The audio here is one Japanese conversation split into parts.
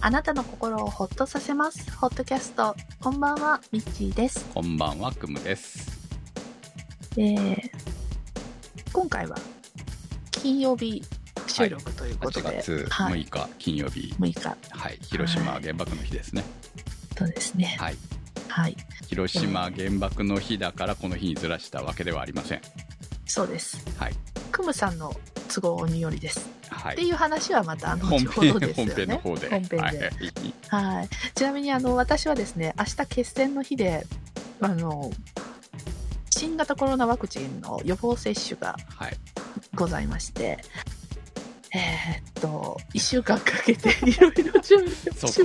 あなたの心をホッとさせますホットキャスト。こんばんは、ミッチーです。 こんばんは、クムです。 今回は金曜日収録ということで、 8月6日、金曜日 6日、 はい、広島原爆の日ですね。 そうですね。 はい、 はい、 広島原爆の日だからこの日にずらしたわけではありません。 そうです。 はい、 クムさんの都合によりです。 はい、 っていう話はまた後ほどですよね。 本編の方で。 本編で。はい。ちなみに私はですね、明日決戦の日で新型コロナワクチンの予防接種がございまして、1週間かけていろいろ準備をしました。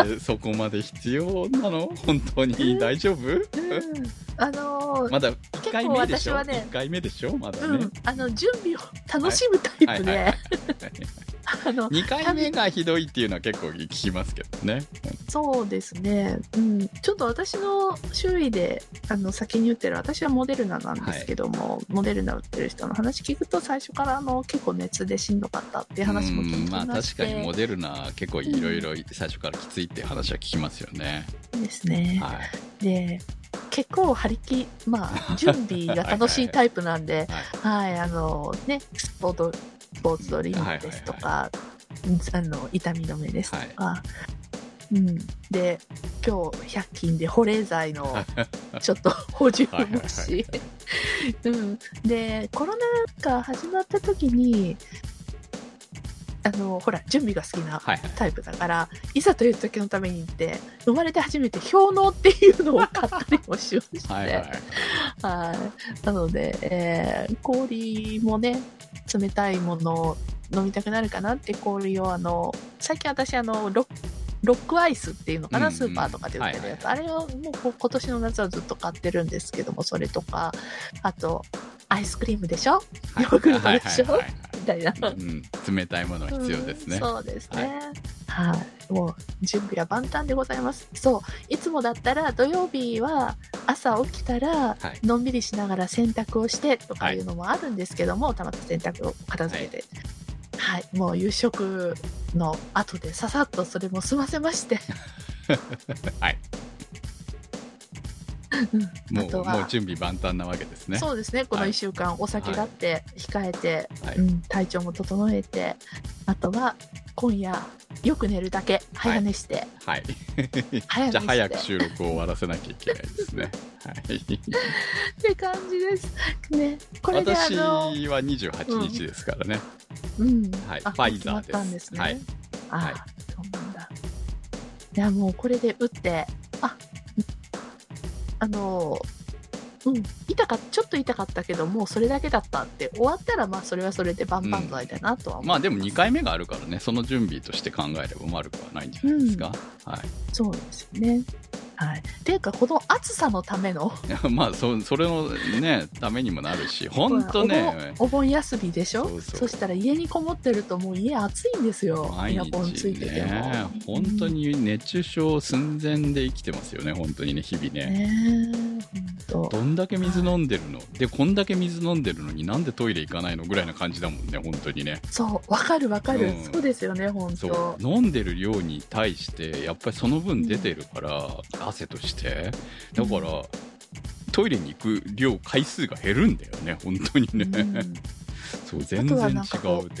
そこまで必要なの？本当に大丈夫？まだ1回目でしょ？1回目でしょ？まだね。 準備を楽しむタイプで、 2回目がひどいっていうのは結構聞きますけどね。 そうですね、ちょっと私の周囲で先に言ってる、私はモデルナなんですけども、モデルナ打ってる人の話聞くと最初から結構熱でしんどかったっていう話も聞きまして、 まあ確かにモデルナ結構いろいろ最初からきついっていう話は聞きますよね。 ですね、で結構準備が楽しいタイプなんで、スポーツドリンクですとか、痛み止めですとか、で今日100均で保冷剤のちょっと補充もしでコロナが始まった時にほら準備が好きなタイプだから、いざという時のためにって生まれて初めて氷のっていうのを買ったりもしましてなので、氷もね、冷たいものを飲みたくなるかなって氷を最近私ロックアイスっていうのかな、スーパーとかで売ってるやつ、あれをもう今年の夏はずっと買ってるんですけども、それとかあとアイスクリームでしょ、ヨーグルトでしょ、みたいな、 冷たいものは必要ですね。 そうですね、もう準備は万端でございます。そう、いつもだったら土曜日は朝起きたらのんびりしながら洗濯をしてとかいうのもあるんですけども、たまたま洗濯を片付けて、もう夕食の後でささっとそれも済ませましてもう準備万端なわけですね。 そうですね、この1週間、お酒だって控えて、体調も整えて、あとは今夜よく寝るだけ、早寝して、 じゃあ早く収録を終わらせなきゃいけないですねって感じですね。これで私は28日ですからね。ファイザーです。 そうなんだ。いや、もうこれで打って、ちょっと痛かったけど、もうそれだけだったって終わったら、それはそれで万々歳だなとは思います。 でも2回目があるからね、その準備として考えれば悪くはないんじゃないですか。 そうですよね。っていうか、この暑さのためのそれのねためにもなるし、本当ね、 お盆休みでしょ。そしたら家にこもってるともう家暑いんですよ。エアコンついてても本当に熱中症寸前で生きてますよね、本当にね、日々ね。どんだけ水飲んでるので、こんだけ水飲んでるのになんでトイレ行かないのぐらいな感じだもんね、本当にね。 そう、わかる、そうですよね、本当。 飲んでる量に対してやっぱりその分出てるから、汗としてだから、トイレに行く回数が減るんだよね、本当にね。そう全然違うって。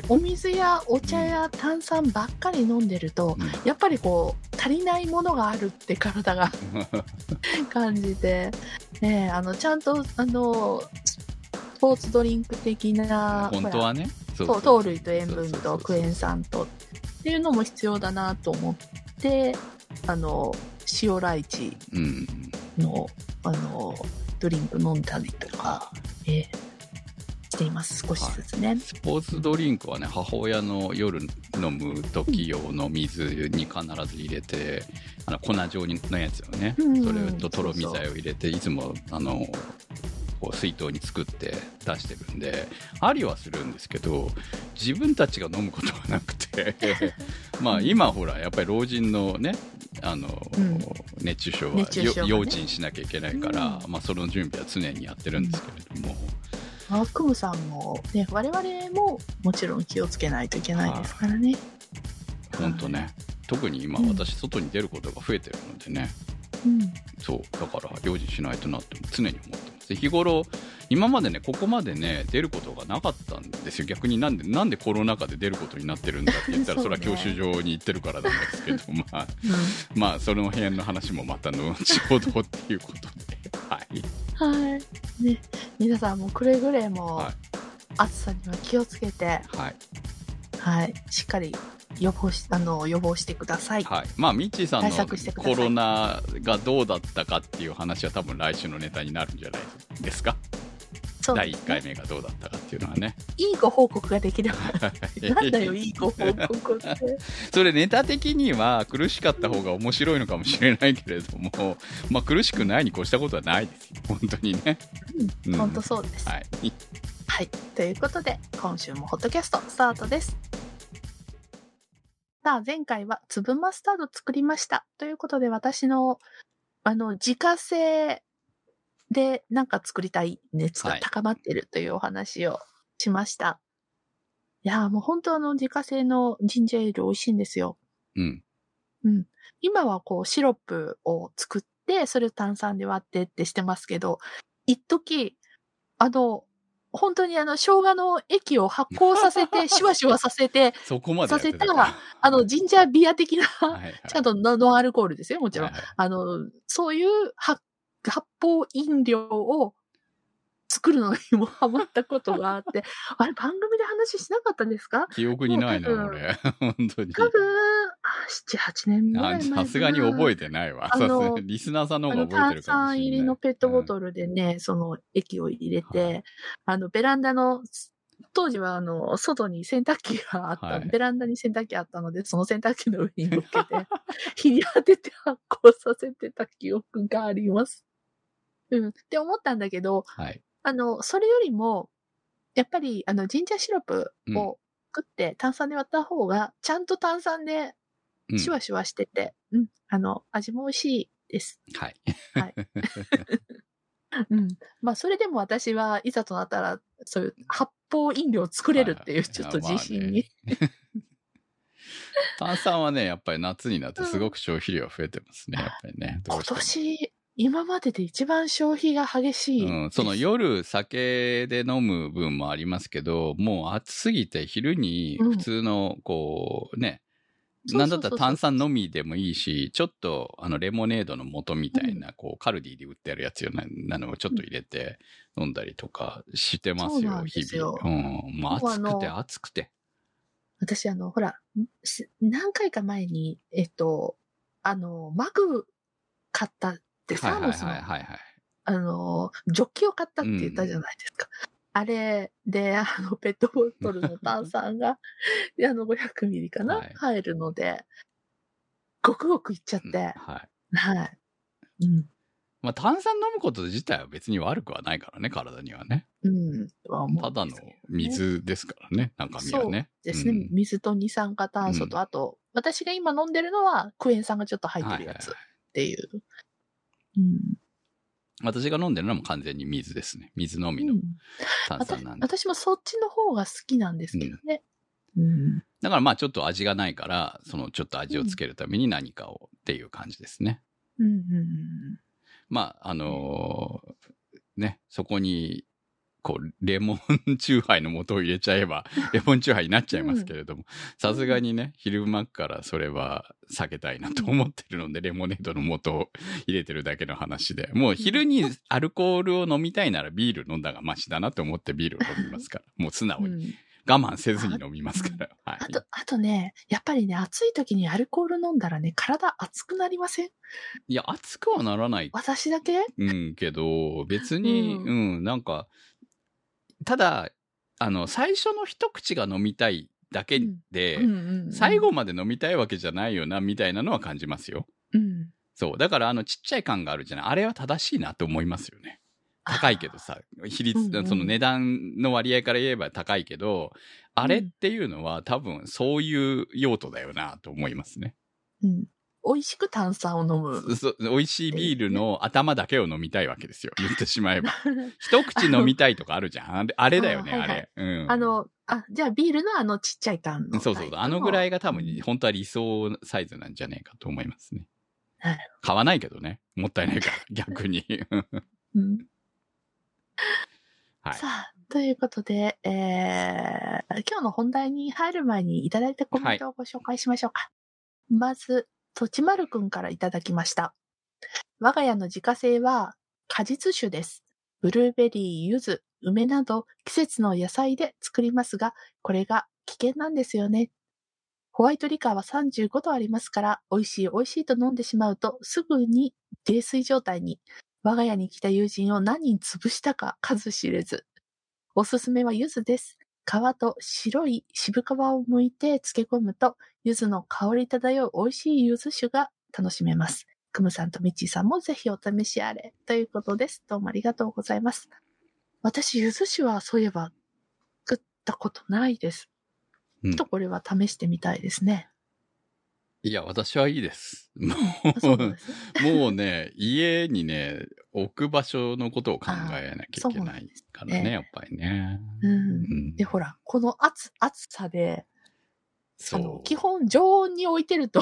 お水やお茶や炭酸ばっかり飲んでると、やっぱり足りないものがあるって体が感じて、ちゃんとスポーツドリンク的な、 本当はね、 糖類と塩分とクエン酸とっていうのも必要だなと思って、塩ライチの、ドリンク飲んだりとか、しています、少しずつね。 スポーツドリンクはね、母親の夜飲む時用の水に必ず入れて、粉状のやつをね、それととろみ剤を入れて、いつも水筒に作って出してるんで、ありはするんですけど、自分たちが飲むことはなくて今ほらやっぱり老人のね、熱中症は用心しなきゃいけないから、その準備は常にやってるんですけれども、 クムさんも、我々ももちろん気をつけないといけないですからね。 本当ね。 特に今、私外に出ることが増えてるのでね、そうだから用心しないとなって常に思ってます。日頃今までねここまでね出ることがなかったんですよ。逆になんでコロナ禍で出ることになってるんだって言ったらそれは教習所に行ってるからなんですけどまあその辺の話もまた後ほどっていうことではいね、皆さんもくれぐれも暑さには気をつけてしっかり予防してください。 まあミッチーさんのコロナがどうだったかっていう話は多分来週のネタになるんじゃないですか。第1回目がどうだったかっていうのはね。 いいご報告ができればなんだよいいご報告ってそれネタ的には苦しかった方が面白いのかもしれないけれども、まあ苦しくないに越したことはないですよ本当にね。 本当そうです。ということで今週もホットキャストスタートです。さあ前回は粒マスタード作りましたということで、私の自家製でなんか作りたい熱が高まっているというお話をしました。いやもう本当自家製のジンジャーエール美味しいんですよ。今はこうシロップを作ってそれを炭酸で割ってってしてますけど、一時本当に生姜の液を発酵させて、シュワシュワさせて、 そこまでさせた、ジンジャービア的な、ちゃんとノンアルコールですよ、もちろん。そういう発泡飲料を作るのにもハマったことがあって、あれ番組で話しなかったんですか？ 記憶にないな、俺。本当に。 多分、7、8年前。 さすがに覚えてないわ。リスナーさんの方が覚えてるかもしれない。炭酸入りのペットボトルでね、その液を入れて、ベランダの、当時は外に洗濯機があった、ベランダに洗濯機あったので、その洗濯機の上に乗っけて、日に当てて発酵させてた記憶があります。って思ったんだけど、それよりも、やっぱり、ジンジャーシロップを作って炭酸で割った方が、ちゃんと炭酸でシュワシュワしてて、味も美味しいです。まあ、それでも私はいざとなったら、そういう発泡飲料を作れるっていう、ちょっと自信に。 炭酸はね、やっぱり夏になってすごく消費量増えてますね、やっぱりね。 今年、今までで一番消費が激しい。 その夜酒で飲む分もありますけど、もう暑すぎて昼に普通のこうね、なんだったら炭酸のみでもいいし、ちょっとレモネードの素みたいな、こうカルディで売ってあるやつよなのをちょっと入れて飲んだりとかしてますよ、日々。もう暑くて。 私ほら、何回か前に、マグ買ったってサーモスの、ジョッキを買ったって言ったじゃないですか。あれで、ペットボトルの炭酸が、500ミリかな、入るので、ごくごくいっちゃって。 まあ、炭酸飲むこと自体は別に悪くはないからね、体にはね。ただの水ですからね、中身はね。 そうですね。水と二酸化炭素と、あと、私が今飲んでるのはクエン酸がちょっと入ってるやつっていう。 私が飲んでるのはもう完全に水ですね。水のみの炭酸なんで。 私もそっちの方が好きなんですけどね。 だからまあちょっと味がないから、そのちょっと味をつけるために何かをっていう感じですね。まあね、そこにこうレモンチューハイの素を入れちゃえばレモンチューハイになっちゃいますけれども、さすがにね昼間からそれは避けたいなと思ってるので、レモネードの素を入れてるだけの話で、もう昼にアルコールを飲みたいならビール飲んだがマシだなと思ってビールを飲みますから、もう素直に我慢せずに飲みますから。 あとね、やっぱりね、暑い時にアルコール飲んだらね、体熱くなりません？ いや、熱くはならない。 私だけ？ けど、別に、なんか、ただ、最初の一口が飲みたいだけで、最後まで飲みたいわけじゃないよな、みたいなのは感じますよ。そう。だから、ちっちゃい缶があるじゃない。あれは正しいなと思いますよね。高いけどさ、比率、その値段の割合から言えば高いけど、あれっていうのは多分そういう用途だよなと思いますね。 美味しく炭酸を飲む。 美味しいビールの頭だけを飲みたいわけですよ。言ってしまえば。一口飲みたいとかあるじゃん。あれだよね、あれ。うん。 じゃあビールのちっちゃい缶の。 そう。あのぐらいが多分、本当は理想サイズなんじゃねえかと思いますね。買わないけどね。もったいないから、逆に。 うん、 はい。 さあ、ということで、今日の本題に入る前にいただいたコメントをご紹介しましょうか。まず、とちまるくんからいただきました。我が家の自家製は果実酒です。ブルーベリー、柚子、梅など季節の野菜で作りますが、これが危険なんですよね。ホワイトリカーは35度ありますから、美味しいと飲んでしまうとすぐに泥酔状態に。我が家に来た友人を何人潰したか数知れず。おすすめは柚子です。皮と白い渋皮を剥いて漬け込むと、柚子の香り漂う美味しい柚子酒が楽しめます。クムさんとミッチーさんもぜひお試しあれ。ということです。どうもありがとうございます。私、柚子酒はそういえば作ったことないです。ちょっとこれは試してみたいですね。 いや、私はいいです。もうね、家にね、置く場所のことを考えなきゃいけないからね、やっぱりね。 で、ほら、この暑さで、基本常温に置いてると、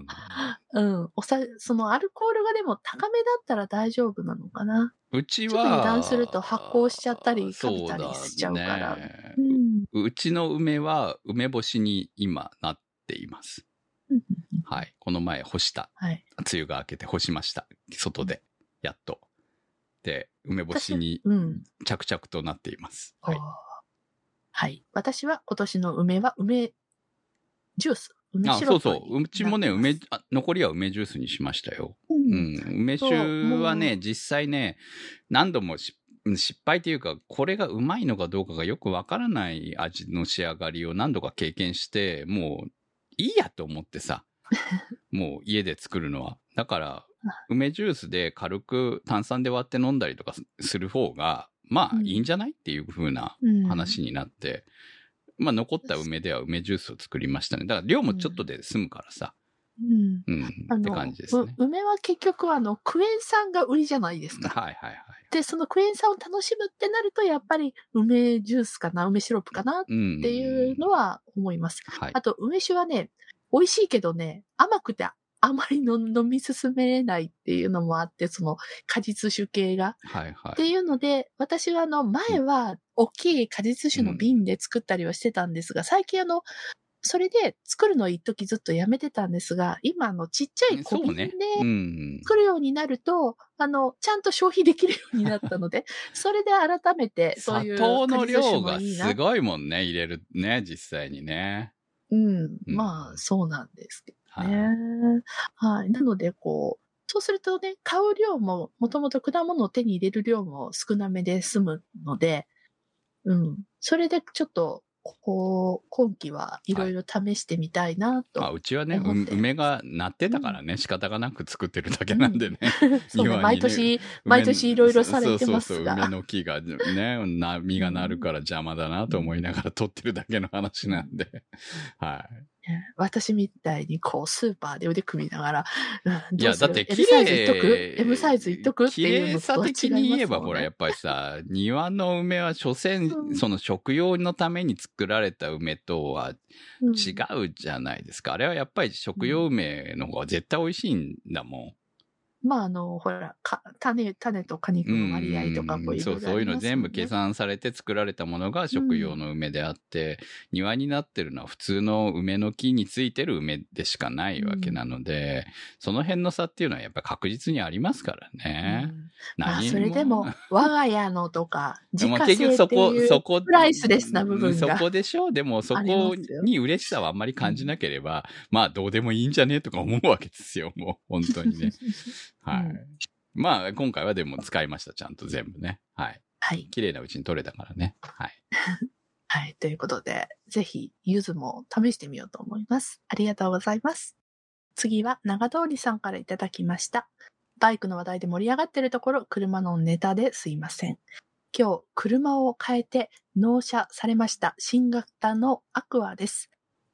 そのアルコールがでも高めだったら大丈夫なのかな。 うちは、 ちょっと油断すると発酵しちゃったり、かびたりしちゃうから。 うちの梅は梅干しに今なっています。はい。この前干した。梅雨が明けて干しました。外で。やっと。で、梅干しに着々となっています。 はい。私は今年の梅は梅ジュース。梅シロップ。 そう。うちもね、残りは梅ジュースにしましたよ。梅酒はね、実際ね、何度も失敗っていうか、これがうまいのかどうかがよくわからない味の仕上がりを何度か経験して、もういいやと思ってさ、もう家で作るのは。だから、梅ジュースで軽く炭酸で割って飲んだりとかする方が、まあいいんじゃないっていう風な話になって、まあ残った梅では梅ジュースを作りましたね。だから量もちょっとで済むからさ。って感じですね。 梅は結局クエン酸が売りじゃないですか。で、そのクエン酸を楽しむってなると、やっぱり梅ジュースかな、梅シロップかなっていうのは思います。あと、梅酒はね、美味しいけどね、甘くてあまり飲み進めれないっていうのもあって、その果実酒系が。っていうので、私は前は大きい果実酒の瓶で作ったりはしてたんですが、最近それで作るのを一時ずっとやめてたんですが、今ちっちゃい小瓶で作るようになると、ちゃんと消費できるようになったので、それで改めてそういう砂糖の量がすごいもんね、入れるね、実際にね。 まあ、そうなんですけどね。はい。なので、そうするとね、買う量も、もともと果物を手に入れる量も少なめで済むので、それでちょっと、今期はいろいろ試してみたいなと。 うちはね、梅がなってたからね、仕方がなく作ってるだけなんでね。 そうね、毎年いろいろされてますが。 梅の木がね、実がなるから邪魔だなと思いながら取ってるだけの話なんで。はい。 私みたいにスーパーで腕組みながら、 いや、だって L サイズいっとく ?M サイズいっとくっていうのとは違いますもんね。 綺麗さ的に言えば、ほら、やっぱりさ、庭の梅は所詮、その食用のために作られた梅とは違うじゃないですか。あれはやっぱり食用梅の方が絶対美味しいんだもん。 まあ、ほら、種と果肉の割合とかそういうの全部計算されて作られたものが食用の梅であって、庭になってるのは普通の梅の木についてる梅でしかないわけなので、その辺の差っていうのはやっぱ確実にありますからね。 まあ、それでも、我が家のとか、自家製っていうプライスレスな部分が。 そこでしょ。でもそこに嬉しさはあんまり感じなければ、まあどうでもいいんじゃねとか思うわけですよ、もう。本当にね。はい。まあ、今回はでも使いました、ちゃんと全部ね。はい。綺麗なうちに取れたからね。はい。 はい。ということで、ぜひ、柚子も試してみようと思います。ありがとうございます。次は、長通りさんからいただきました。バイクの話題で盛り上がっているところ、車のネタですいません。今日、車を変えて納車されました新型のアクアです。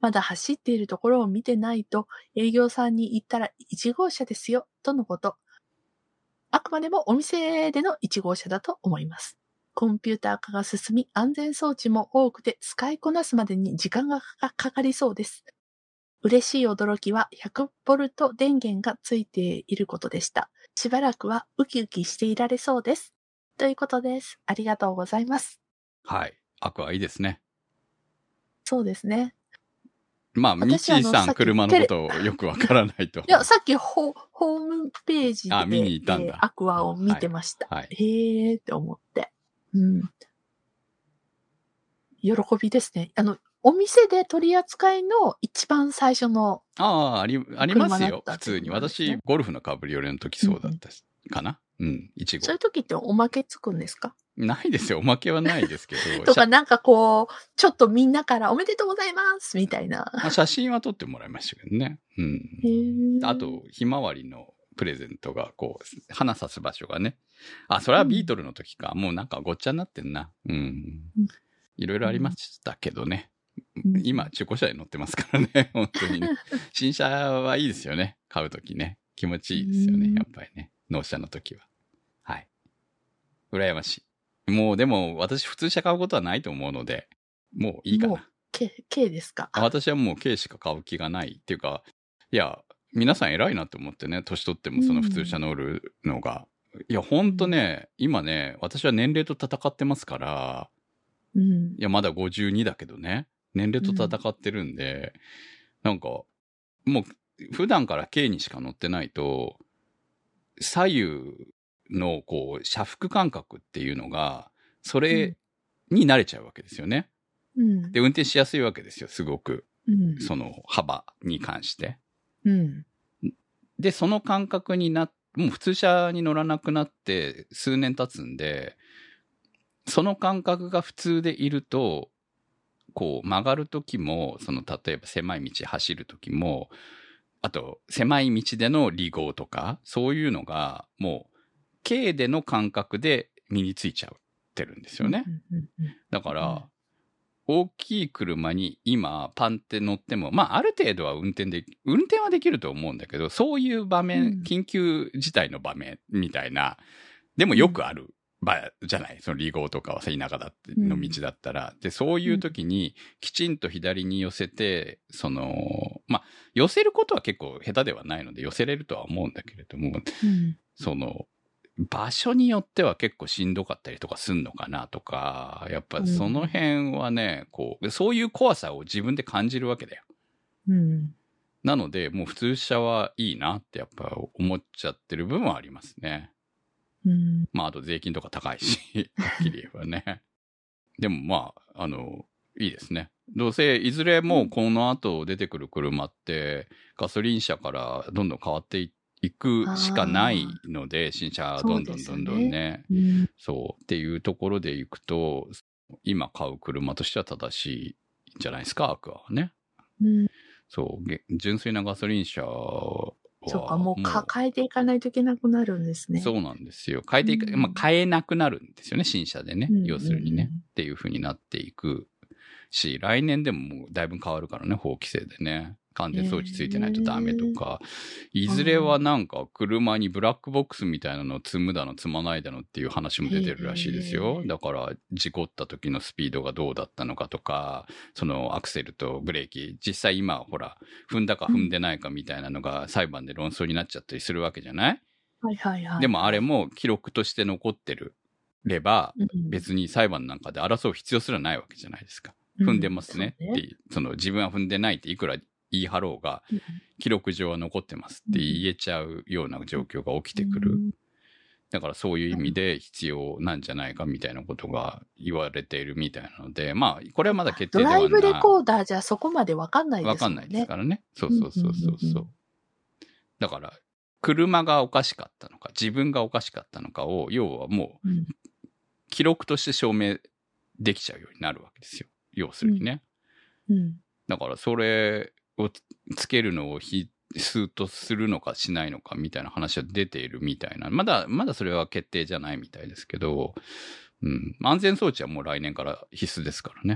まだ走っているところを見てないと、営業さんに言ったら1号車ですよ、とのこと。あくまでもお店での1号車だと思います。コンピューター化が進み、安全装置も多くて使いこなすまでに時間がかかりそうです。嬉しい驚きは 100V 電源がついていることでした。しばらくはウキウキしていられそうです。ということです。ありがとうございます。 はい。アクアいいですね。 そうですね。 まあ、ミッチーさん車のことをよくわからないと。 いや、さっきホームページで見に行ったんだ。 アクアを見てました。 はい。 へーって思って。うん。喜びですね。お店で取り扱いの一番最初の、 ありますよ。普通に。私、ゴルフのカブリオレの時そうだったかな。1号。 そういう時っておまけつくんですか？ ないですよ。おまけはないですけど。 とかなんかこう、ちょっとみんなからおめでとうございますみたいな。 写真は撮ってもらいましたけどね。あと、ひまわりのプレゼントが、こう、花咲す場所がね。それはビートルの時か。もうなんかごっちゃになってんな。いろいろありましたけどね。今、中古車で乗ってますからね。本当にね。新車はいいですよね。買う時ね。気持ちいいですよね。やっぱりね。納車の時は。はい。羨ましい。もうでも、私普通車買うことはないと思うので、もういいかな。もう、 K ですか？ 私はもう K しか買う気がないっていうか、いや、皆さん偉いなって思ってね、年取ってもその普通車乗るのが。いや、ほんとね、今ね、私は年齢と戦ってますから、いや、まだ52だけどね、年齢と戦ってるんで、なんか、もう、普段から K にしか乗ってないと、左右の、こう、車幅感覚っていうのが、それに慣れちゃうわけですよね。で、運転しやすいわけですよ、すごく。その幅に関して。で、その感覚にもう普通車に乗らなくなって数年経つんで、その感覚が普通でいると、こう曲がるときも、例えば狭い道走るときも、あと狭い道での離合とか、そういうのがもう軽での感覚で身についちゃってるんですよね。だから、大きい車に今パンって乗っても、ある程度は運転はできると思うんだけど、そういう場面、緊急事態の場面みたいな、でもよくある場じゃない。その離合とかは田舎の道だったら。で、そういう時にきちんと左に寄せて、寄せることは結構下手ではないので寄せれるとは思うんだけれども、場所によっては結構しんどかったりとかすんのかなとか、やっぱその辺はね、こう、そういう怖さを自分で感じるわけだよ。なので、もう普通車はいいなってやっぱ思っちゃってる部分はありますね。あと税金とか高いし、はっきり言えばね。でもいいですね。どうせ、いずれもうこの後出てくる車って、ガソリン車からどんどん変わっていくしかないので、新車どんどんね。そう。っていうところでいくと、今買う車としては正しいんじゃないですか、アクアはね。そう。純粋なガソリン車は、 そうか、もう変えていかないといけなくなるんですね。 そうなんですよ。変えなくなるんですよね、新車でね。要するにね。っていう風になっていくし、来年でももうだいぶ変わるからね、法規制でね。完全装置ついてないとダメとか、いずれはなんか車にブラックボックスみたいなのを積むだの積まないだのっていう話も出てるらしいですよ。だから事故った時のスピードがどうだったのかとか、そのアクセルとブレーキ、実際今ほら、踏んだか踏んでないかみたいなのが裁判で論争になっちゃったりするわけじゃない？でもあれも記録として残ってれば、別に裁判なんかで争う必要すらないわけじゃないですか。踏んでますねって、自分は踏んでないっていくら言い張ろうが、記録上は残ってますって言えちゃうような状況が起きてくる。だからそういう意味で必要なんじゃないかみたいなことが言われているみたいなので、これはまだ決定ではない。 ドライブレコーダーじゃそこまでわかんないですもんね。 わかんないですからね。そう。だから、車がおかしかったのか、自分がおかしかったのかを、要はもう、記録として証明できちゃうようになるわけですよ。要するにね。だからそれをつけるのを必須とするのかしないのかみたいな話は出ているみたいな。まだそれは決定じゃないみたいですけど、安全装置はもう来年から必須ですからね。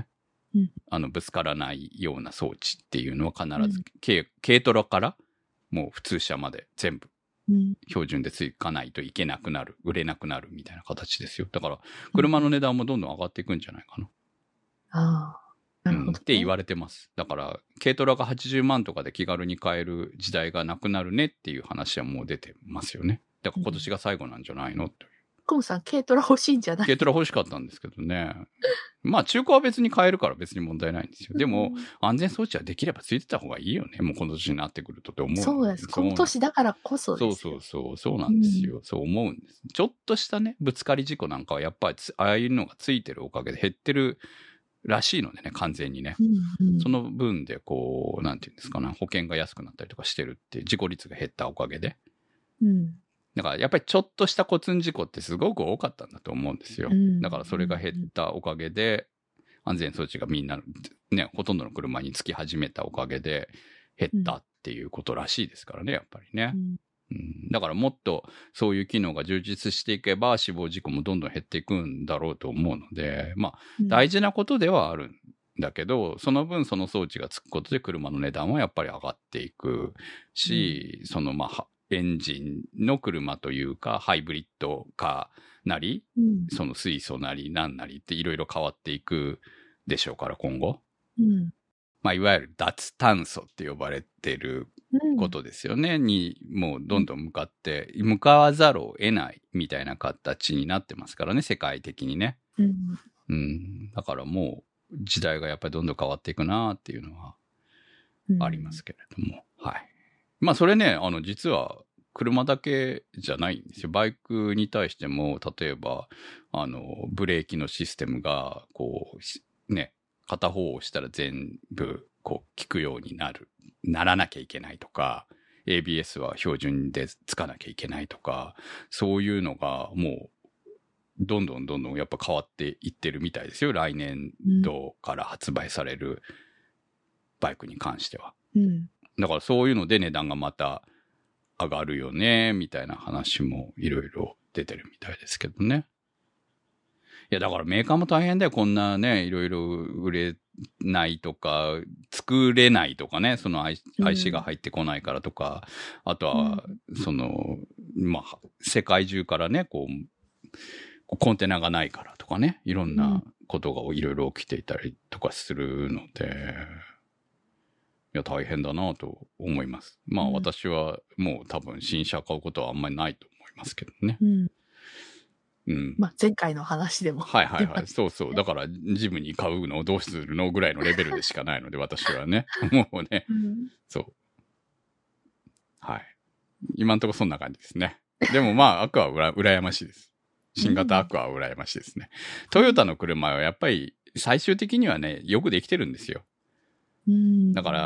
ぶつからないような装置っていうのは必ず、軽トラからもう普通車まで全部標準でつかないといけなくなる、売れなくなるみたいな形ですよ。だから車の値段もどんどん上がっていくんじゃないかな。なるほど、ね、って言われてます。だから軽トラが80万とかで気軽に買える時代がなくなるねっていう話はもう出てますよね。だから今年が最後なんじゃないのという。 コムさん、軽トラ欲しいんじゃない？ 軽トラ欲しかったんですけどね。まあ中古は別に買えるから別に問題ないんですよ。でも、安全装置はできればついてた方がいいよね。もうこの年になってくるとって思う。 そうです。この年だからこそですよ。 そうなんですよ。そう思うんです。ちょっとしたね、ぶつかり事故なんかはやっぱりああいうのがついてるおかげで減ってるらしいのでね、完全にね。その分でこう、なんていうんですかね、保険が安くなったりとかしてるって、事故率が減ったおかげで。だからやっぱりちょっとした交通事故ってすごく多かったんだと思うんですよ。だからそれが減ったおかげで、安全装置がみんな、ね、ほとんどの車につき始めたおかげで減ったっていうことらしいですからね、やっぱりね。だからもっとそういう機能が充実していけば死亡事故もどんどん減っていくんだろうと思うので、まあ大事なことではあるんだけど、その分その装置がつくことで車の値段はやっぱり上がっていくし、そのまあエンジンの車というか、ハイブリッドカーなり、その水素なりなんなりっていろいろ変わっていくでしょうから、今後。まあ、いわゆる脱炭素って呼ばれてることですよね。に、もうどんどん向かわざるを得ないみたいな形になってますからね、世界的にね。だからもう時代がやっぱりどんどん変わっていくなっていうのはありますけれども。はい。まあそれね、実は車だけじゃないんですよ。バイクに対しても、例えば、ブレーキのシステムが、こう、ね、片方を押したら全部、こう、効くようにならなきゃいけないとか、ABS は標準でつかなきゃいけないとか、そういうのがもう、どんどんやっぱ変わっていってるみたいですよ。来年度から発売されるバイクに関しては。だからそういうので値段がまた上がるよね、みたいな話もいろいろ出てるみたいですけどね。いや、だからメーカーも大変だよ。こんなね、いろいろ売れないとか、作れないとかね、その IC が入ってこないからとか、あとは、まあ、世界中からね、こう、コンテナがないからとかね、いろんなことがいろいろ起きていたりとかするので、いや、大変だなと思います。まあ、私はもう多分新車買うことはあんまりないと思いますけどね。 まあ、前回の話でも。 はい。そう。だから、ジムに買うのをどうするのぐらいのレベルでしかないので、私はね。もうね、そう。はい。今んとこそんな感じですね。でもまあ、アクアは羨ましいです。新型アクアは羨ましいですね。トヨタの車はやっぱり最終的にはね、よくできてるんですよ。だから、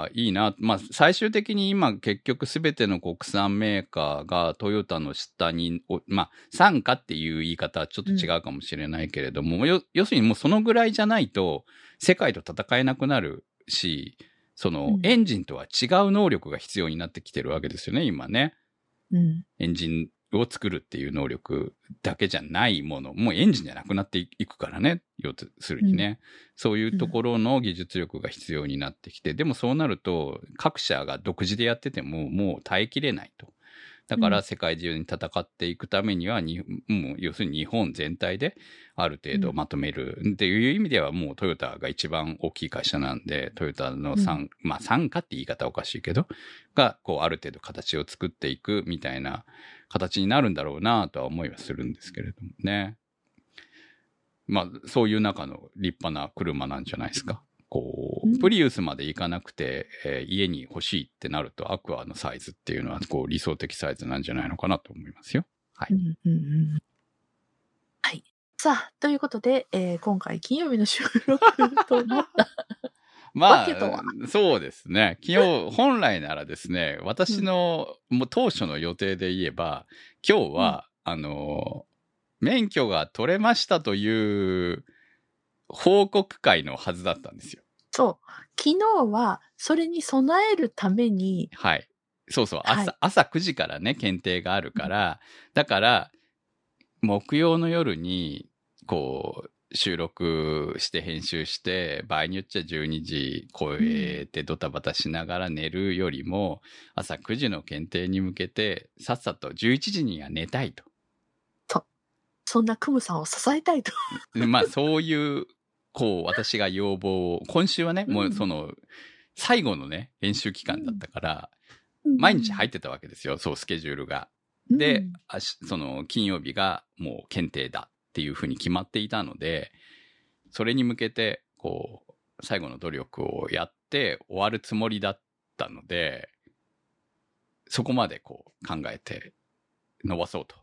いいな。まあ、最終的に今結局すべての国産メーカーがトヨタの下に、まあ、傘下っていう言い方はちょっと違うかもしれないけれども、要するにもうそのぐらいじゃないと世界と戦えなくなるし、そのエンジンとは違う能力が必要になってきてるわけですよね、今ね。エンジンを作るっていう能力だけじゃないもの、もうエンジンじゃなくなっていくからね、要するにね、そういうところの技術力が必要になってきて、でもそうなると各社が独自でやっててももう耐えきれないと。だから世界中に戦っていくためにはもう要するに日本全体である程度まとめるっていう意味ではもうトヨタが一番大きい会社なんで、トヨタのまあ傘下って言い方はおかしいけど、がこうある程度形を作っていくみたいな形になるんだろうなとは思いはするんですけれどもね。まあそういう中の立派な車なんじゃないですか。こう、プリウスまで行かなくて、家に欲しいってなると、アクアのサイズっていうのは、こう、理想的サイズなんじゃないのかなと思いますよ。はい。 はい。さあ、ということで、今回金曜日の収録となった。 まあ、そうですね。本来ならですね、私の、もう当初の予定で言えば、今日は、免許が取れましたという報告会のはずだったんですよ。 そう。昨日は、それに備えるために。 はい。そう。朝9時からね、検定があるから、だから、木曜の夜に、こう、 収録して編集して、場合によっちゃ12時超えてドタバタしながら寝るよりも、朝9時の検定に向けて、さっさと11時には寝たいと。 そんなクムさんを支えたいと。 まあそういう、私が要望を、今週はね、もう最後のね、練習期間だったから、毎日入ってたわけですよ、そう、スケジュールが。で、金曜日がもう検定だっていうふうに決まっていたので、それに向けて、最後の努力をやって終わるつもりだったので、そこまで考えて伸ばそうと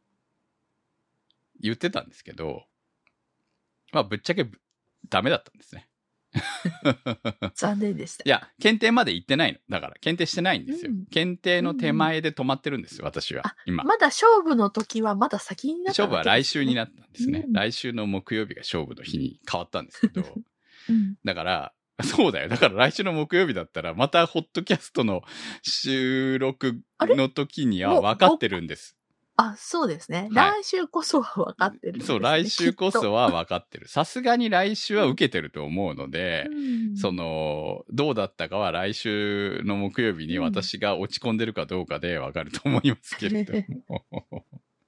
言ってたんですけど、まあぶっちゃけダメだったんですね。 残念でした。 いや、検定まで行ってないの。だから、検定してないんですよ。検定の手前で止まってるんですよ、私は。今。 まだ勝負の時はまだ先になったんですね。 勝負は来週になったんですね。来週の木曜日が勝負の日に変わったんですけど。だから、そうだよ。だから来週の木曜日だったら、またホットキャストの収録の時には分かってるんです。 そうですね。来週こそは分かってるんですね。 そう、来週こそは分かってる。さすがに来週は受けてると思うので、どうだったかは来週の木曜日に私が落ち込んでるかどうかで分かると思いますけれども。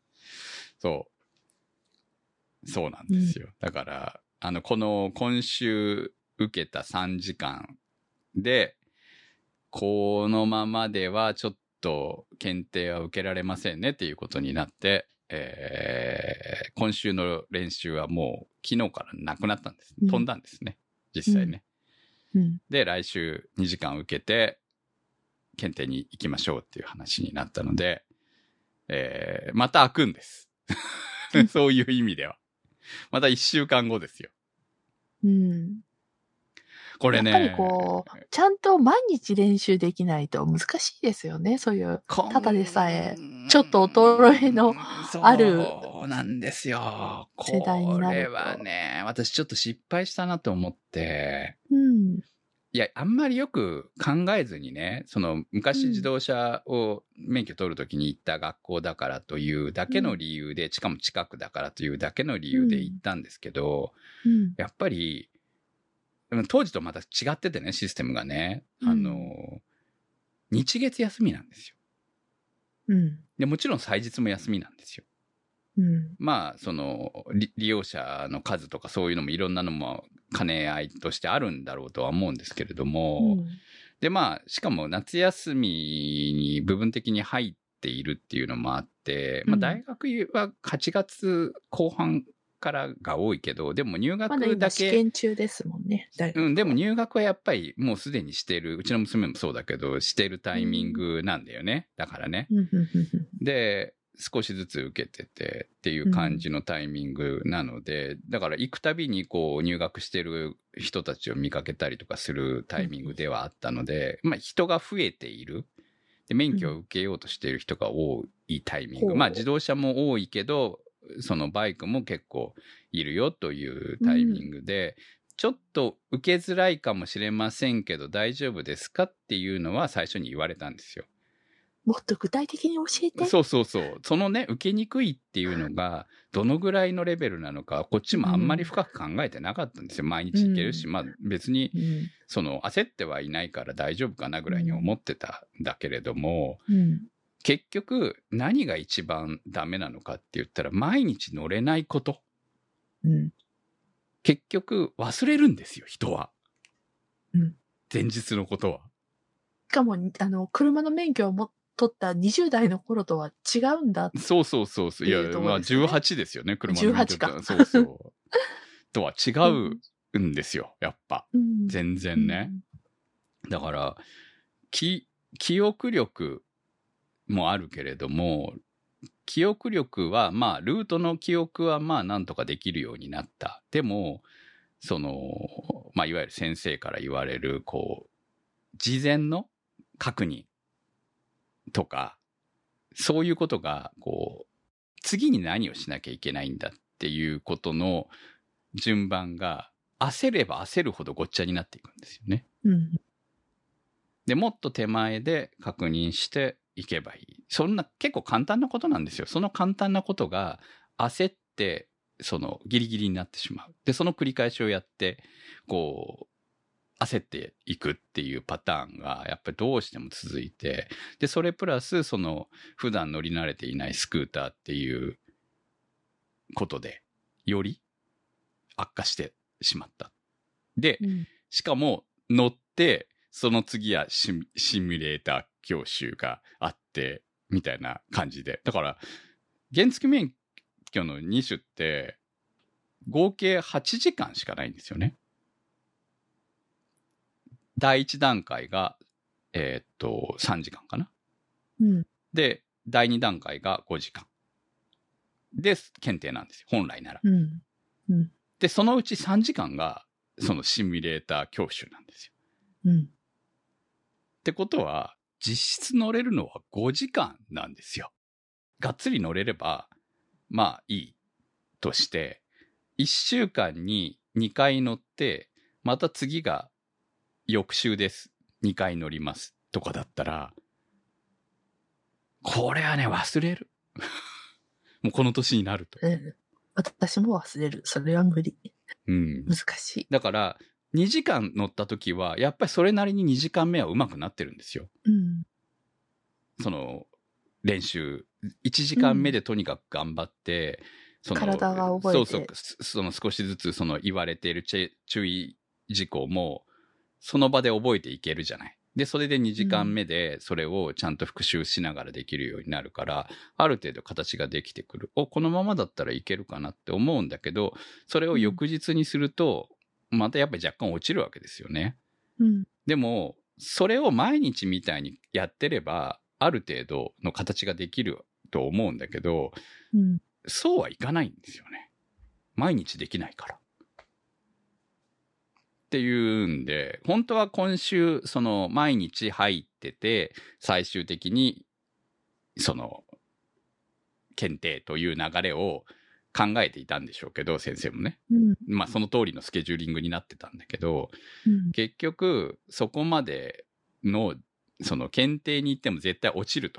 そうなんですよ。だから、今週受けた3時間で、このままではちょっと検定は受けられませんねっていうことになって、今週の練習はもう昨日からなくなったんです。飛んだんですね。実際ね。で、来週2時間受けて、検定に行きましょうっていう話になったので、また開くんです。そういう意味では。また1週間後ですよ。これね。 やっぱりちゃんと毎日練習できないと難しいですよね。そういう、ただでさえ、ちょっと衰えのある。 そうなんですよ。世代になると。これはね、私ちょっと失敗したなと思って。いや、あんまりよく考えずにね、昔自動車を免許取るときに行った学校だからというだけの理由で、しかも近くだからというだけの理由で行ったんですけど、やっぱり、当時とまた違っててね、システムがね。日月休みなんですよ。で、もちろん祭日も休みなんですよ。まあ、利用者の数とかそういうのもいろんなのも兼ね合いとしてあるんだろうとは思うんですけれども、で、まあ、しかも夏休みに部分的に入っているっていうのもあって、まあ、大学は8月後半からが多いけど、でも入学だけ。 まだ試験中ですもんね。 でも入学はやっぱりもうすでにしてる、うちの娘もそうだけど、してるタイミングなんだよね。だからね。で、少しずつ受けててっていう感じのタイミングなので、だから行くたびに入学してる人たちを見かけたりとかするタイミングではあったので、まあ人が増えている。で、免許を受けようとしている人が多いタイミング。まあ自動車も多いけど、バイクも結構いるよというタイミングで、ちょっと受けづらいかもしれませんけど大丈夫ですかっていうのは最初に言われたんですよ。 もっと具体的に教えて。 そう。そのね、受けにくいっていうのがどのぐらいのレベルなのか、こっちもあんまり深く考えてなかったんですよ。毎日行けるし、まあ別に、焦ってはいないから大丈夫かなぐらいに思ってたんだけれども、結局何が一番ダメなのかって言ったら毎日乗れないこと。結局忘れるんですよ、人は。前日のことは。 しかも、車の免許を取った20代の頃とは違うんだ。 そう。いや、まあ18ですよね、車の免許。 18か。 そう。とは違うんですよ、やっぱ。全然ね。だから、記憶力もあるけれども、記憶力は、まあ、ルートの記憶はまあ、なんとかできるようになった。でも、まあ、いわゆる先生から言われる、事前の確認とか、そういうことが、次に何をしなきゃいけないんだっていうことの順番が、焦れば焦るほどごっちゃになっていくんですよね。で、もっと手前で確認していけばいい。そんな結構簡単なことなんですよ。その簡単なことが焦ってギリギリになってしまう。で、その繰り返しをやって、焦っていくっていうパターンが、やっぱりどうしても続いて、で、それプラス、普段乗り慣れていないスクーターっていうことで、より悪化してしまった。で、しかも乗って、その次はシミュレーター教習があって、みたいな感じで。だから、原付免許の2種って、合計8時間しかないんですよね。第1段階が、3時間かな。で、第2段階が5時間。で、検定なんですよ。本来なら。で、そのうち3時間が、そのシミュレーター教習なんですよ。ってことは、実質乗れるのは5時間なんですよ。がっつり乗れれば、まあいいとして、1週間に2回乗って、また次が翌週です。2回乗ります。とかだったら、これはね、忘れる。もうこの年になると。 私も忘れる。それは無理。難しい。 だから、2時間乗った時は、やっぱりそれなりに2時間目は上手くなってるんですよ。練習。1時間目でとにかく頑張って、 体が覚えて。 少しずつ言われている注意事項も、その場で覚えていけるじゃない。で、それで2時間目でそれをちゃんと復習しながらできるようになるから、ある程度形ができてくる。このままだったらいけるかなって思うんだけど、それを翌日にすると、またやっぱり若干落ちるわけですよね。でも、それを毎日みたいにやってれば、ある程度の形ができると思うんだけど、そうはいかないんですよね。毎日できないから。っていうんで、本当は今週、毎日入ってて、最終的に、検定という流れを考えていたんでしょうけど、先生もね。まあ、その通りのスケジューリングになってたんだけど、結局、そこまでの、検定に行っても絶対落ちると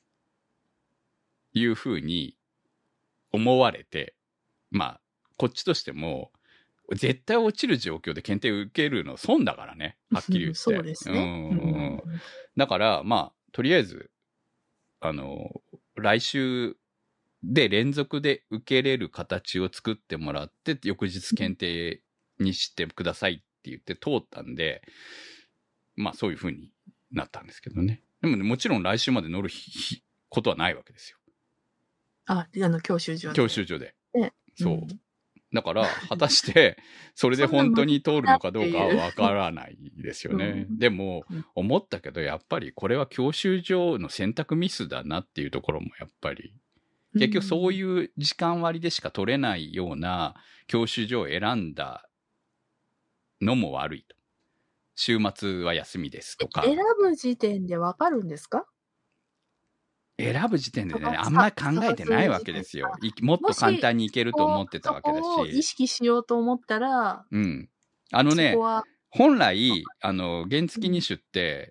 いうふうに思われて、まあ、こっちとしても、絶対落ちる状況で検定受けるの損だからね。はっきり言って。 そうですね。 だから、まあ、とりあえず、来週で連続で受けれる形を作ってもらって、翌日検定にしてくださいって言って通ったんで、まあそういう風になったんですけどね。でもね、もちろん来週まで乗ることはないわけですよ。 教習所で。 教習所で。そう。だから、果たして、それで本当に通るのかどうかはわからないですよね。でも、思ったけど、やっぱりこれは教習所の選択ミスだなっていうところもやっぱり、結局そういう時間割でしか取れないような教習所を選んだのも悪いと。週末は休みですとか。 選ぶ時点でわかるんですか？ 選ぶ時点でね、あんまり考えてないわけですよ。もっと簡単にいけると思ってたわけだし。 そこを意識しようと思ったら、 本来、原付2種って、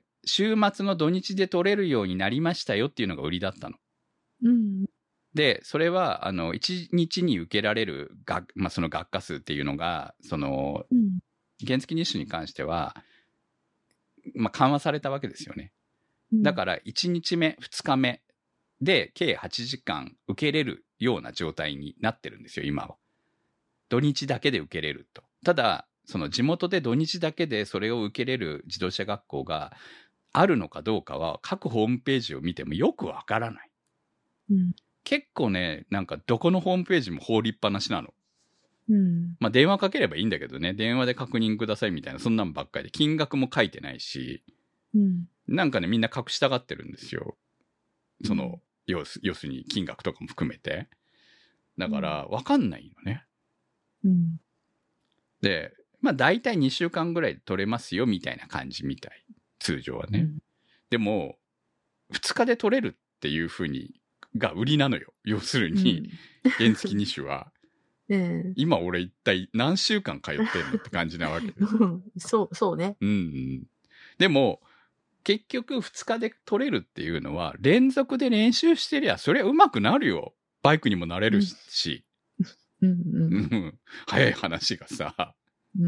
週末の土日で取れるようになりましたよっていうのが売りだったの。で、それは、1日に受けられるその学科数っていうのが、原付2種に関しては、緩和されたわけですよね。だから、1日目、2日目で、計8時間受けれるような状態になってるんですよ、今は。土日だけで受けれると。ただ、地元で土日だけでそれを受けれる自動車学校があるのかどうかは、各ホームページを見てもよくわからない。結構ね、なんかどこのホームページも放りっぱなしなの。まあ電話かければいいんだけどね、電話で確認くださいみたいな、そんなんばっかりで、金額も書いてないし、なんかね、みんな隠したがってるんですよ。要するに金額とかも含めて。だから、わかんないのね。で、まあ大体2週間ぐらいで取れますよみたいな感じみたい。通常はね。でも、2日で取れるっていう風に、が売りなのよ。要するに、原付2種は。今俺一体何週間通ってんのって感じなわけです。 そうね。 でも、結局2日で取れるっていうのは、連続で練習してりゃ、そりゃ上手くなるよ。バイクにもなれるし。 早い話がさ、 うん、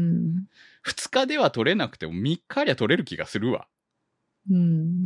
2日では取れなくても3日ありゃ取れる気がするわ。 うん、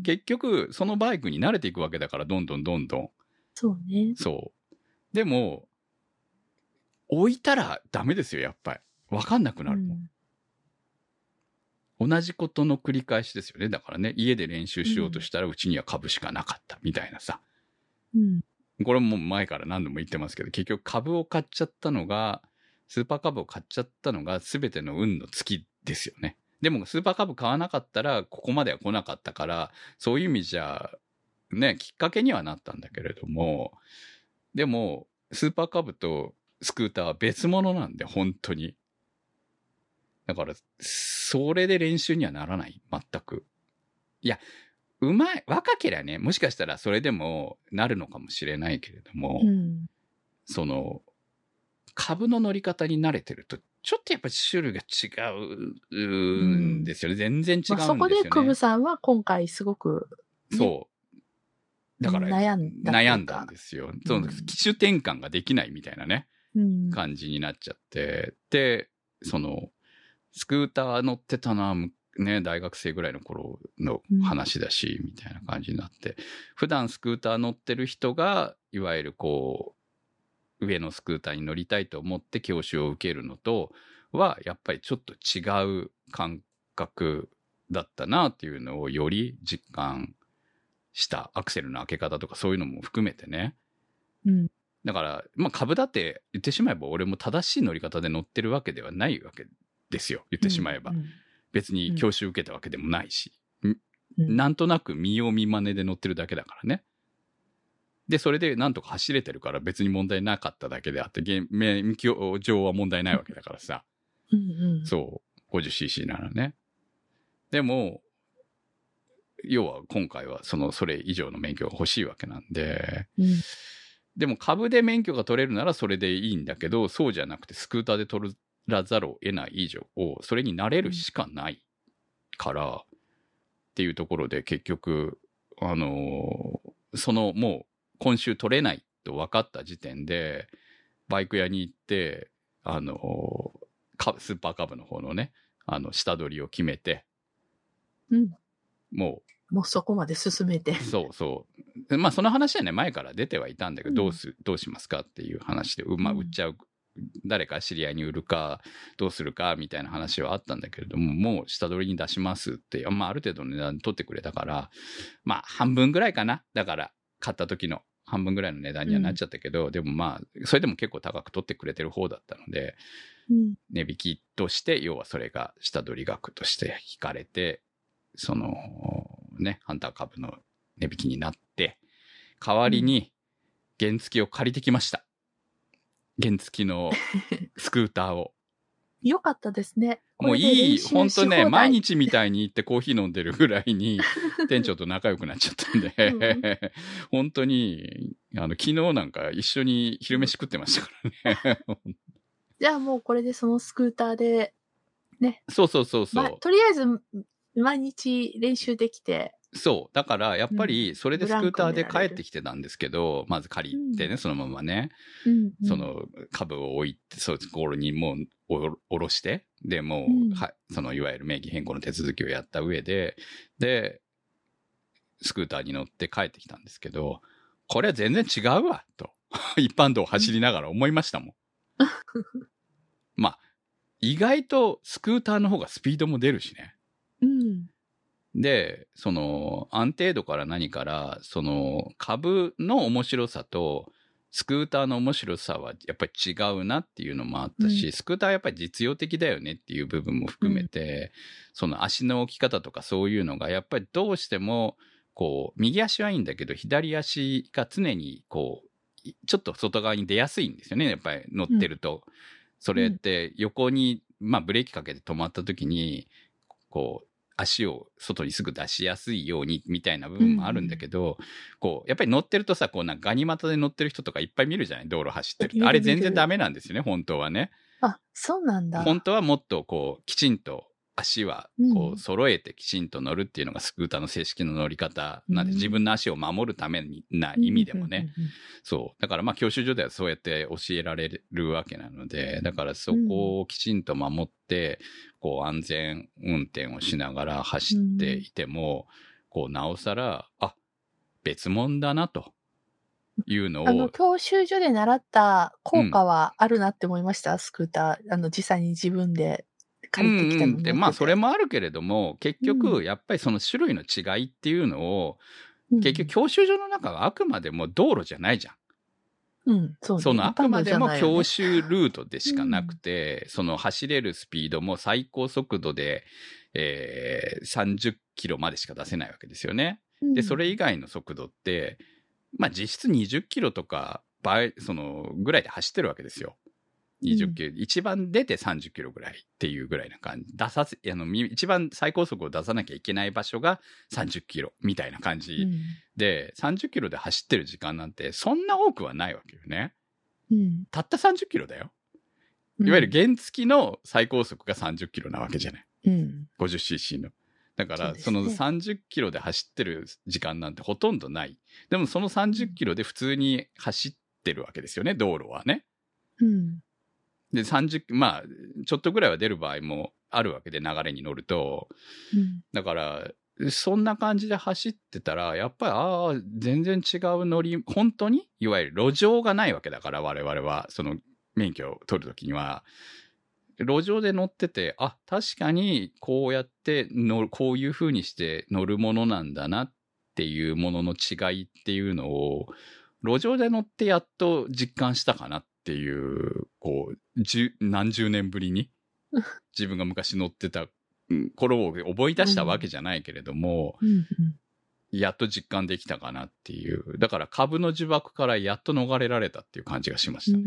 結局、そのバイクに慣れていくわけだから、どんどん。 そうね。 そう。でも、置いたらダメですよ、やっぱり。わかんなくなるもん。同じことの繰り返しですよね。だからね、家で練習しようとしたら、うちには株しかなかったみたいなさ。これも前から何度も言ってますけど、結局株を買っちゃったのが、スーパー株を買っちゃったのが全ての運の尽きですよね。でもスーパー株買わなかったら、ここまでは来なかったから、そういう意味じゃ、ね、きっかけにはなったんだけれども、でも、スーパー株とスクーターは別物なんで、本当に。だから、それで練習にはならない。全く。いや、若ければね、もしかしたらそれでもなるのかもしれないけれども、その、株の乗り方に慣れてると、ちょっとやっぱり種類が違うんですよね。全然違うんですよね。 そこでクブさんは今回すごく、 そう。だから悩んだんですよ。その機種転換ができないみたいなね、感じになっちゃって。で、その、スクーター乗ってたのはね、大学生ぐらいの頃の話だし、みたいな感じになって。普段スクーター乗ってる人が、いわゆるこう、上のスクーターに乗りたいと思って教習を受けるのとは、やっぱりちょっと違う感覚だったなっていうのをより実感したアクセルの開け方とかそういうのも含めてね。だから、まあ株だって言ってしまえば俺も正しい乗り方で乗ってるわけではないわけですよ。言ってしまえば。別に教習受けたわけでもないし。なんとなく見よう見真似で乗ってるだけだからね。で、それでなんとか走れてるから別に問題なかっただけであって、免許上は問題ないわけだからさ。そう。50cc ならね。でも、要は今回はそれ以上の免許が欲しいわけなんで、でも株で免許が取れるならそれでいいんだけど、そうじゃなくてスクーターで取らざるを得ない以上、それに慣れるしかないからっていうところで結局、もう今週取れないと分かった時点で、バイク屋に行って、スーパーカブの方のね、下取りを決めて、もうそこまで進めて。 そう。まあその話はね、前から出てはいたんだけど、どうしますかっていう話で、まあ売っちゃう。誰か知り合いに売るか、どうするか、みたいな話はあったんだけれども、もう下取りに出しますって、まあある程度の値段取ってくれたから、まあ半分ぐらいかな。だから、買った時の半分ぐらいの値段にはなっちゃったけど、でもまあ、それでも結構高く取ってくれてる方だったので、値引きとして、要はそれが下取り額として引かれて、ハンター株の値引きになって、代わりに原付を借りてきました。原付のスクーターを。 よかったですね。 もういい、ほんとね、毎日みたいに行ってコーヒー飲んでるぐらいに、店長と仲良くなっちゃったんで、本当に、昨日なんか一緒に昼飯食ってましたからね。 じゃあもうこれでそのスクーターで、ね。 そう。 とりあえず、毎日練習できて。 そう。だから、やっぱり、それでスクーターで帰ってきてたんですけど、まず借りてね、そのままね。その株を置いて、そういうところにもう下ろして、で、もう、いわゆる名義変更の手続きをやった上で、で、スクーターに乗って帰ってきたんですけど、これは全然違うわ、と。一般道を走りながら思いましたもん。まあ、意外とスクーターの方がスピードも出るしね。で、安定度から何から、株の面白さと、スクーターの面白さはやっぱり違うなっていうのもあったし、スクーターはやっぱり実用的だよねっていう部分も含めて、足の置き方とかそういうのがやっぱりどうしても、右足はいいんだけど、左足が常にちょっと外側に出やすいんですよね、やっぱり乗ってると。それって横に、まあブレーキかけて止まった時に、足を外にすぐ出しやすいようにみたいな部分もあるんだけど、やっぱり乗ってるとさ、なんかガニ股で乗ってる人とかいっぱい見るじゃない？道路走ってると。あれ全然ダメなんですよね、本当はね。 あ、そうなんだ。 本当はもっときちんと足はこう揃えてきちんと乗るっていうのがスクーターの正式な乗り方なんで、自分の足を守るためな意味でもね、そう。だからまあ教習所ではそうやって教えられるわけなので、だからそこをきちんと守って、こう安全運転をしながら走っていても、こうなおさら、別物だなというのを。 教習所で習った効果はあるなって思いました、スクーター。実際に自分で借りてきたので、まあそれもあるけれども、結局やっぱりその種類の違いっていうのを、結局教習所の中はあくまでも道路じゃないじゃん。 そうね。 そのあくまでも教習ルートでしかなくて、その走れるスピードも最高速度で、30キロまでしか出せないわけですよね。で、それ以外の速度って、まあ実質20キロとか、そのぐらいで走ってるわけですよ。20キロ、一番出て30キロぐらいっていうぐらいな感じ。一番最高速を出さなきゃいけない場所が30キロみたいな感じで、30キロで走ってる時間なんてそんな多くはないわけよね。たった30キロだよ。いわゆる原付の最高速が30キロなわけじゃない。50cc の。だから、その30キロで走ってる時間なんてほとんどない。でもその30キロで普通に走ってるわけですよね、道路はね。で、まあ、ちょっとぐらいは出る場合もあるわけで、流れに乗ると。だから、そんな感じで走ってたら、やっぱり、全然違う本当に、いわゆる路上がないわけだから、我々は、その免許を取るときには、路上で乗ってて、確かにこうやってこういう風にして乗るものなんだなっていうものの違いっていうのを、路上で乗ってやっと実感したかなっていう、こう、何十年ぶりに自分が昔乗ってた頃を思い出したわけじゃないけれども、やっと実感できたかなっていう。だから株の呪縛からやっと逃れられたっていう感じがしましたね。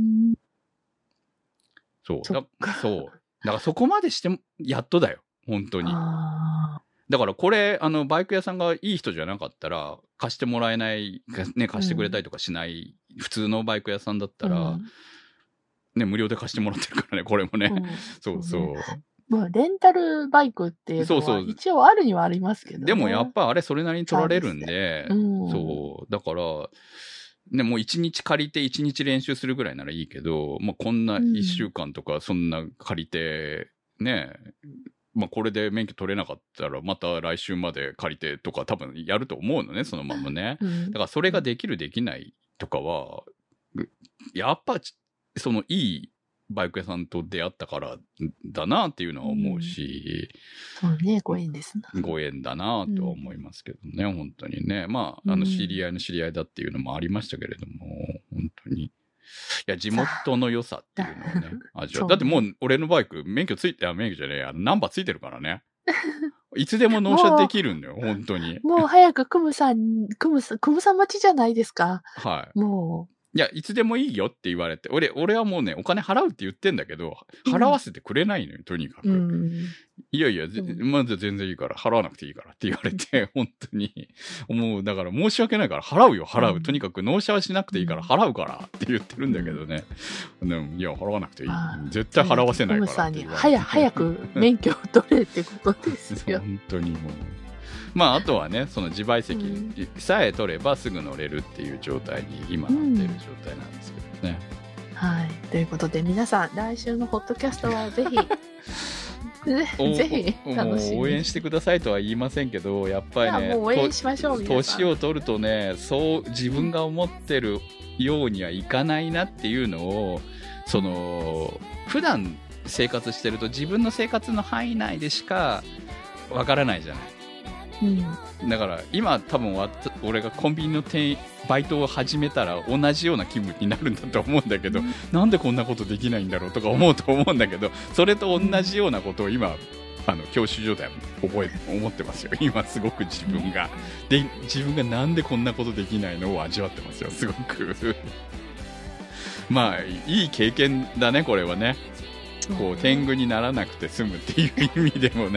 そう。だからそこまでしても、やっとだよ。本当に。だからこれ、バイク屋さんがいい人じゃなかったら、貸してもらえない、ね、貸してくれたりとかしない、普通のバイク屋さんだったら、ね、無料で貸してもらってるからね、これもね。そうそう。 まあ、レンタルバイクっていうのは一応あるにはありますけどね。 でもやっぱあれそれなりに取られるんで、そう。だから、ね、もう1日借りて1日練習するぐらいならいいけど、まあ、こんな1週間とかそんな借りて、ね、まあ、これで免許取れなかったらまた来週まで借りてとか多分やると思うのね、そのままね。だからそれができるできないとかは、やっぱそのいいバイク屋さんと出会ったからだなっていうのは思うし、 そうね、ご縁ですな。 ご縁だなとは思いますけどね、本当にね。まあ、知り合いの知り合いだっていうのもありましたけれども、本当に。いや、地元の良さっていうのをね、味わう。だってもう俺のバイク、免許じゃねえ、ナンバーついてるからね。いつでも納車できるんだよ、本当に。 もう早くクムさん待ちじゃないですか。 はい。 もう。 いや、いつでもいいよって言われて、俺はもうね、お金払うって言ってんだけど、払わせてくれないのよ、とにかく。いやいや、まず全然いいから、払わなくていいからって言われて、本当に。もう、だから申し訳ないから、払う。とにかく納車はしなくていいから払うからって言ってるんだけどね。でもいや、払わなくていい。絶対払わせないからって言われて。 さんに早く免許を取れってことですよ。 本当にもう。まあ、あとはね、その自賠責さえ取ればすぐ乗れるっていう状態に今なっている状態なんですけどね。 はい。ということで、皆さん、来週のポッドキャストはぜひ、ぜひ、楽しみに。 応援してくださいとは言いませんけど、やっぱりね、 もう応援しましょう、 年を取るとね、そう自分が思ってるようにはいかないなっていうのを、普段生活してると自分の生活の範囲内でしかわからないじゃない。だから今多分俺がコンビニのバイトを始めたら同じような気分になるんだと思うんだけど、なんでこんなことできないんだろうとか思うと思うんだけど、それと同じようなことを今教習所で思ってますよ。今すごく自分がなんでこんなことできないのを味わってますよ、すごくまあいい経験だね、これはね。こう天狗にならなくて済むっていう意味でもね、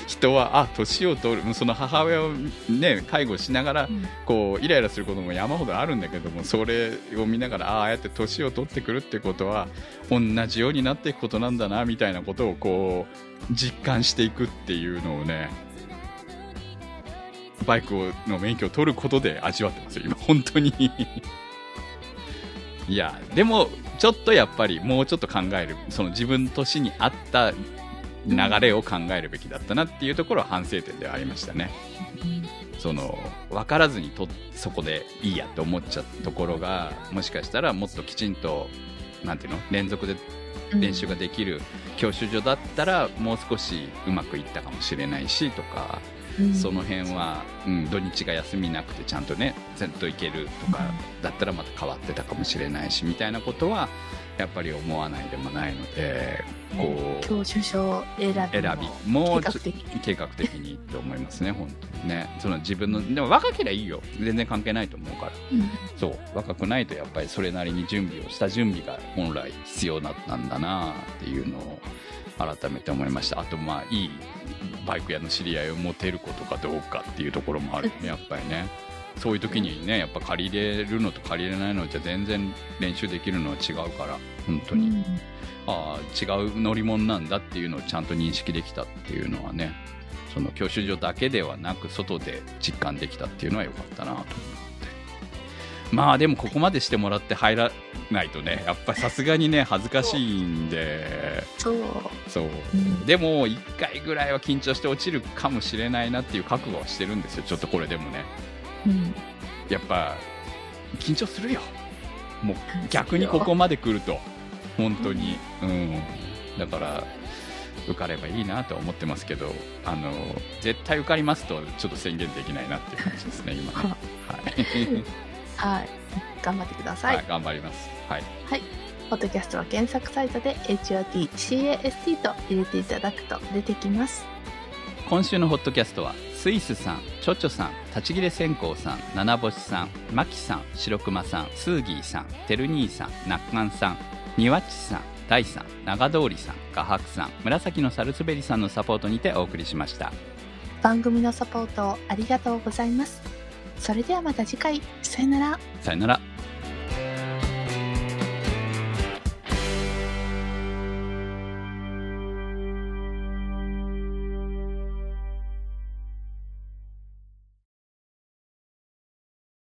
人は年を取る、その母親を、ね、介護しながらこうイライラすることも山ほどあるんだけども、それを見ながらああやって年を取ってくるってことは同じようになっていくことなんだなみたいなことをこう実感していくっていうのをね、バイクの免許を取ることで味わってますよ今本当にいやでもちょっとやっぱりもうちょっと考える、その自分の年に合った流れを考えるべきだったなっていうところは反省点ではありましたね。その分からずにそこでいいやって思っちゃったところが、もしかしたらもっときちんとなんていうの連続で練習ができる教習所だったらもう少しうまくいったかもしれないしとか、その辺は、土日が休みなくてちゃんとねずっと行けるとかだったらまた変わってたかもしれないしみたいなことはやっぱり思わないでもないので、こう教習所選びもう計画的にって思いますね本当にね。その自分のでも若ければいいよ、全然関係ないと思うから、そう若くないとやっぱりそれなりに準備をした準備が本来必要だったんだなっていうのを改めて思いました。あとまあいいバイク屋の知り合いを持てることかどうかっていうところもあるねやっぱりね。そういう時にねやっぱ借りれるのと借りれないのじゃ全然練習できるのは違うから本当に、違う乗り物なんだっていうのをちゃんと認識できたっていうのはね、その教習所だけではなく外で実感できたっていうのは良かったなと思って、まあでもここまでしてもらって入らないとねやっぱりさすがにね恥ずかしいんで、そう、でも1回ぐらいは緊張して落ちるかもしれないなっていう覚悟はしてるんですよちょっとこれでもね、やっぱ緊張するよもう逆にここまで来ると本当に、だから受かればいいなと思ってますけど、絶対受かりますとちょっと宣言できないなっていう感じですね今ねはい、頑張ってください。 はい、頑張ります。はい。 はい。ポッドキャストは検索サイトで HOTCAST と入れていただくと出てきます。 今週のホットキャストはスイスさん、チョチョさん、立ち切れ線香さん、七星さん、マキさん、白熊さん、スーギーさん、テル兄さん、ナッカンさん、ニワッチさん、ダイさん、長通りさん、画伯さん、紫のサルスベリさんのサポートにてお送りしました。 番組のサポートをありがとうございます。それではまた次回、さよなら。 さよなら。